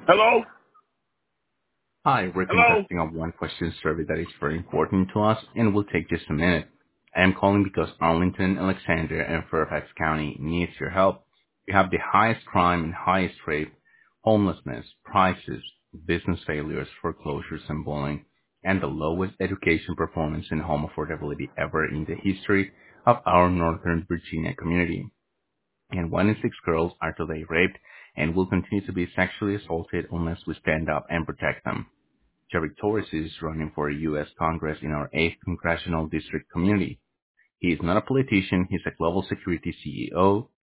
Hello? Hi, we're Hello? conducting a one-question survey that is very important to us and will take just a minute. I am calling because Arlington, Alexander, and Fairfax County needs your help. We have the highest crime and highest rape, homelessness, prices, business failures, foreclosures, and bullying, and the lowest education performance and home affordability ever in the history of our Northern Virginia community. And 1 in 6 girls are today raped and will continue to be sexually assaulted unless we stand up and protect them. Jerry Torres is running for U.S. Congress in our 8th Congressional District community. He is not a politician, he's a global security CEO